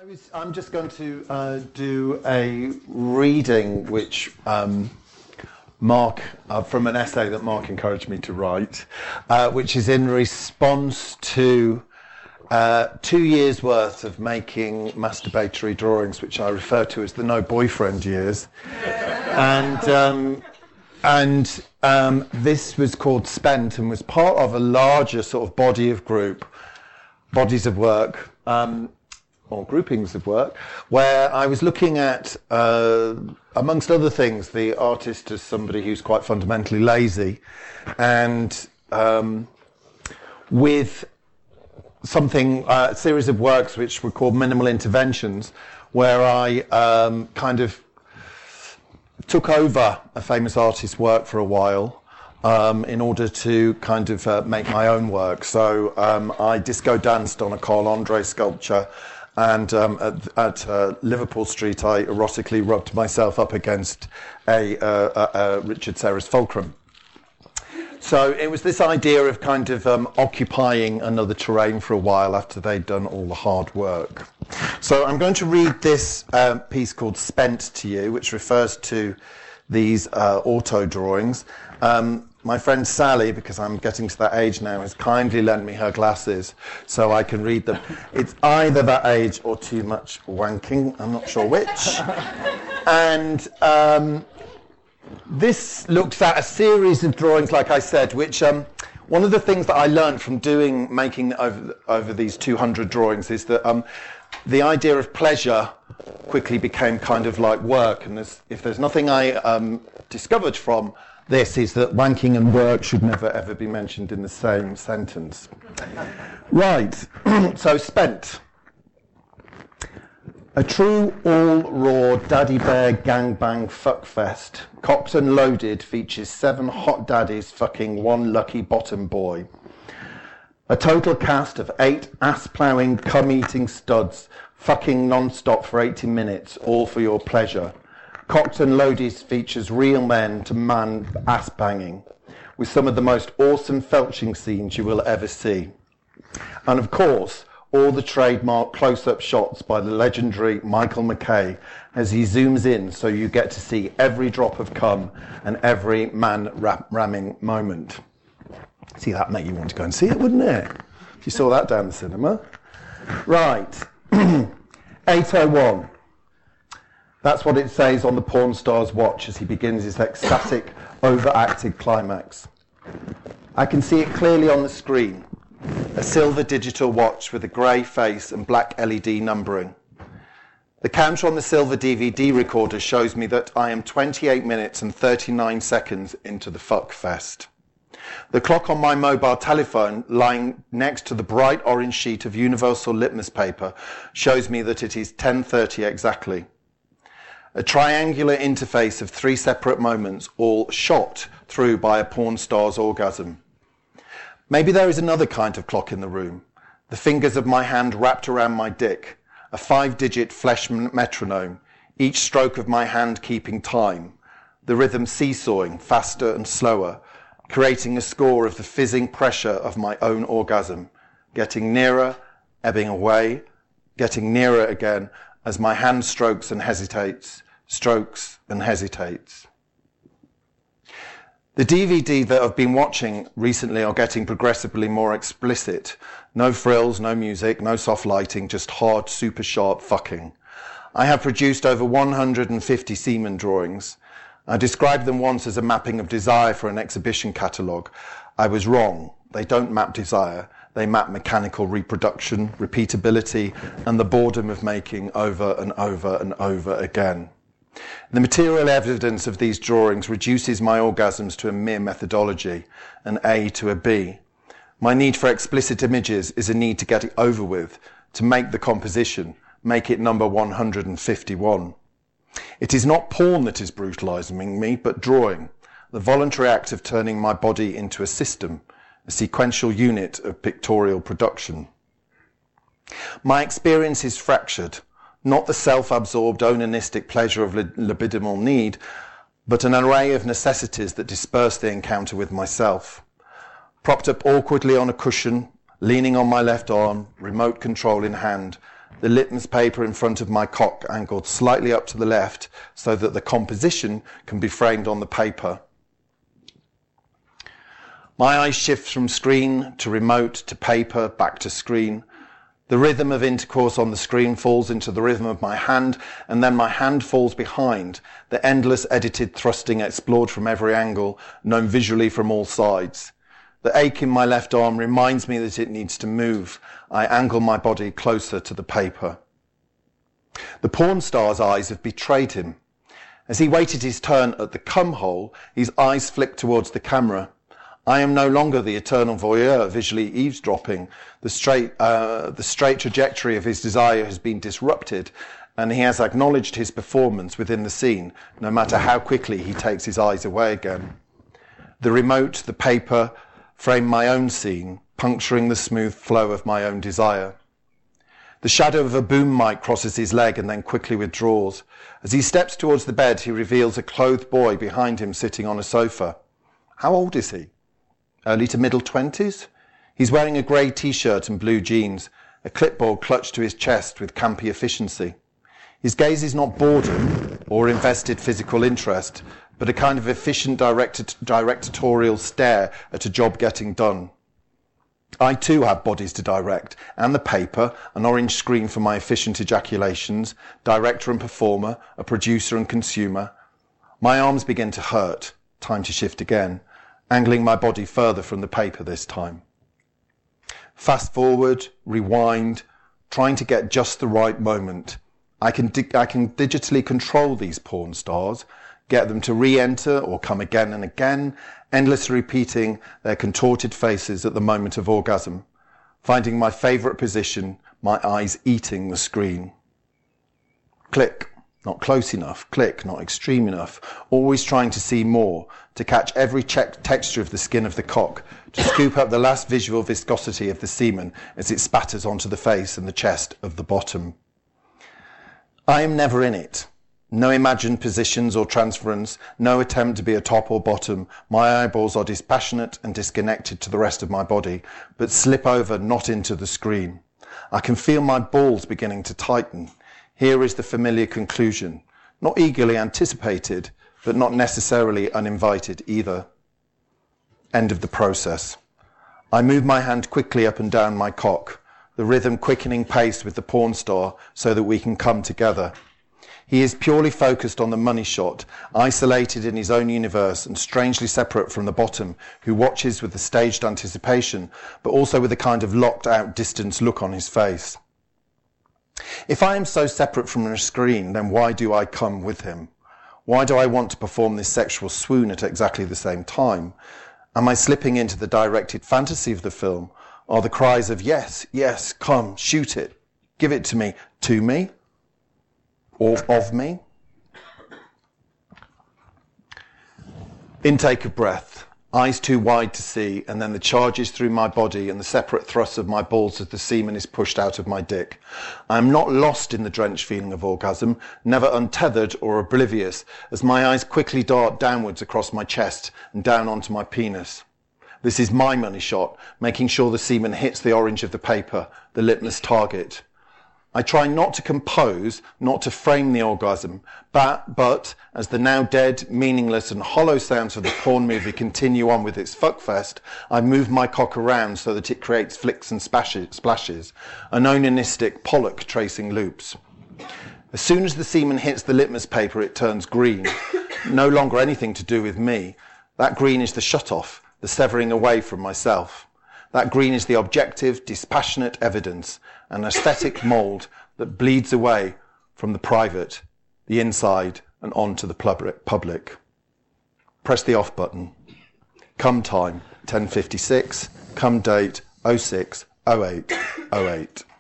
I'm just going to do a reading which Mark, from an essay that Mark encouraged me to write, which is in response to 2 years' worth of making masturbatory drawings, which I refer to as the no boyfriend years. And this was called Spent and was part of a larger sort of bodies of work, or groupings of work, where I was looking at, amongst other things, the artist as somebody who's quite fundamentally lazy, and with a series of works which were called minimal interventions, where I kind of took over a famous artist's work for a while in order to kind of make my own work. So I disco danced on a Carl Andre sculpture, and at Liverpool Street I erotically rubbed myself up against a Richard Serra's fulcrum. So it was this idea of kind of occupying another terrain for a while after they'd done all the hard work. So I'm going to read this piece called Spent to you, which refers to these auto drawings. My friend Sally, because I'm getting to that age now, has kindly lent me her glasses so I can read them. It's either that age or too much wanking, I'm not sure which. And this looks at a series of drawings, like I said, which one of the things that I learned from making over these 200 drawings is that the idea of pleasure quickly became kind of like work. And if there's nothing I discovered from this, is that wanking and work should never ever be mentioned in the same sentence. Right, so Spent. A true all-raw daddy bear gangbang fuckfest, cocked and loaded, features 7 hot daddies fucking 1 lucky bottom boy. A total cast of 8 ass-ploughing, cum-eating studs, fucking non-stop for 80 minutes, all for your pleasure. Cocked and Loaded features real men to man ass-banging, with some of the most awesome felching scenes you will ever see. And of course, all the trademark close-up shots by the legendary Michael McKay as he zooms in so you get to see every drop of cum and every man ramming moment. See, that'd make you want to go and see it, wouldn't it? If you saw that down the cinema. Right. 801. That's what it says on the porn star's watch as he begins his ecstatic, overacted climax. I can see it clearly on the screen. A silver digital watch with a grey face and black LED numbering. The counter on the silver DVD recorder shows me that I am 28 minutes and 39 seconds into the fuck fest. The clock on my mobile telephone, lying next to the bright orange sheet of universal litmus paper, shows me that it is 10:30 exactly. A triangular interface of 3 separate moments, all shot through by a porn star's orgasm. Maybe there is another kind of clock in the room. The fingers of my hand wrapped around my dick, a 5-digit flesh metronome, each stroke of my hand keeping time, the rhythm seesawing faster and slower, creating a score of the fizzing pressure of my own orgasm, getting nearer, ebbing away, getting nearer again as my hand strokes and hesitates. The DVD that I've been watching recently are getting progressively more explicit. No frills, no music, no soft lighting, just hard, super sharp fucking. I have produced over 150 semen drawings. I described them once as a mapping of desire for an exhibition catalogue. I was wrong. They don't map desire. They map mechanical reproduction, repeatability, and the boredom of making over and over and over again. The material evidence of these drawings reduces my orgasms to a mere methodology, an A to a B. My need for explicit images is a need to get it over with, to make the composition, make it number 151. It is not porn that is brutalizing me, but drawing, the voluntary act of turning my body into a system, a sequential unit of pictorial production. My experience is fractured, not the self-absorbed onanistic pleasure of libidinal need, but an array of necessities that disperse the encounter with myself. Propped up awkwardly on a cushion, leaning on my left arm, remote control in hand, the litmus paper in front of my cock angled slightly up to the left so that the composition can be framed on the paper. My eyes shift from screen to remote to paper, back to screen. The rhythm of intercourse on the screen falls into the rhythm of my hand, and then my hand falls behind, the endless edited thrusting explored from every angle, known visually from all sides. The ache in my left arm reminds me that it needs to move. I angle my body closer to the paper. The porn star's eyes have betrayed him. As he waited his turn at the cum hole, his eyes flicked towards the camera. I am no longer the eternal voyeur visually eavesdropping. The straight trajectory of his desire has been disrupted, and he has acknowledged his performance within the scene, no matter how quickly he takes his eyes away again. The remote, the paper, frame my own scene, puncturing the smooth flow of my own desire. The shadow of a boom mic crosses his leg and then quickly withdraws. As he steps towards the bed, he reveals a clothed boy behind him sitting on a sofa. How old is he? Early to middle 20s? He's wearing a grey t-shirt and blue jeans, a clipboard clutched to his chest with campy efficiency. His gaze is not boredom or invested physical interest, but a kind of efficient directorial stare at a job getting done. I too have bodies to direct, and the paper, an orange screen for my efficient ejaculations, director and performer, a producer and consumer. My arms begin to hurt. Time to shift again, angling my body further from the paper this time. Fast forward, rewind, trying to get just the right moment. I can digitally control these porn stars, get them to re-enter or come again and again, endlessly repeating their contorted faces at the moment of orgasm, finding my favourite position, my eyes eating the screen. Click, not close enough. Click, not extreme enough. Always trying to see more, to catch every texture of the skin of the cock, to scoop up the last visual viscosity of the semen as it spatters onto the face and the chest of the bottom. I am never in it. No imagined positions or transference, no attempt to be a top or bottom. My eyeballs are dispassionate and disconnected to the rest of my body, but slip over, not into the screen. I can feel my balls beginning to tighten. Here is the familiar conclusion, not eagerly anticipated, but not necessarily uninvited either. End of the process. I move my hand quickly up and down my cock, the rhythm quickening pace with the porn star so that we can come together. He is purely focused on the money shot, isolated in his own universe and strangely separate from the bottom, who watches with the staged anticipation, but also with a kind of locked-out, distanced look on his face. If I am so separate from a screen, then why do I come with him? Why do I want to perform this sexual swoon at exactly the same time? Am I slipping into the directed fantasy of the film? Are the cries of yes, yes, come, shoot it, give it to me, or of me? Intake of breath, eyes too wide to see, and then the charges through my body and the separate thrusts of my balls as the semen is pushed out of my dick. I am not lost in the drenched feeling of orgasm, never untethered or oblivious, as my eyes quickly dart downwards across my chest and down onto my penis. This is my money shot, making sure the semen hits the orange of the paper, the litmus target. I try not to compose, not to frame the orgasm, but as the now dead, meaningless and hollow sounds of the porn movie continue on with its fuckfest, I move my cock around so that it creates flicks and splashes, an onanistic Pollock tracing loops. As soon as the semen hits the litmus paper, it turns green, no longer anything to do with me. That green is the shut-off, the severing away from myself. That green is the objective, dispassionate evidence, an aesthetic mould that bleeds away from the private, the inside, and on to the public. Press the off button. Come time, 10:56. Come date, 06/08/08.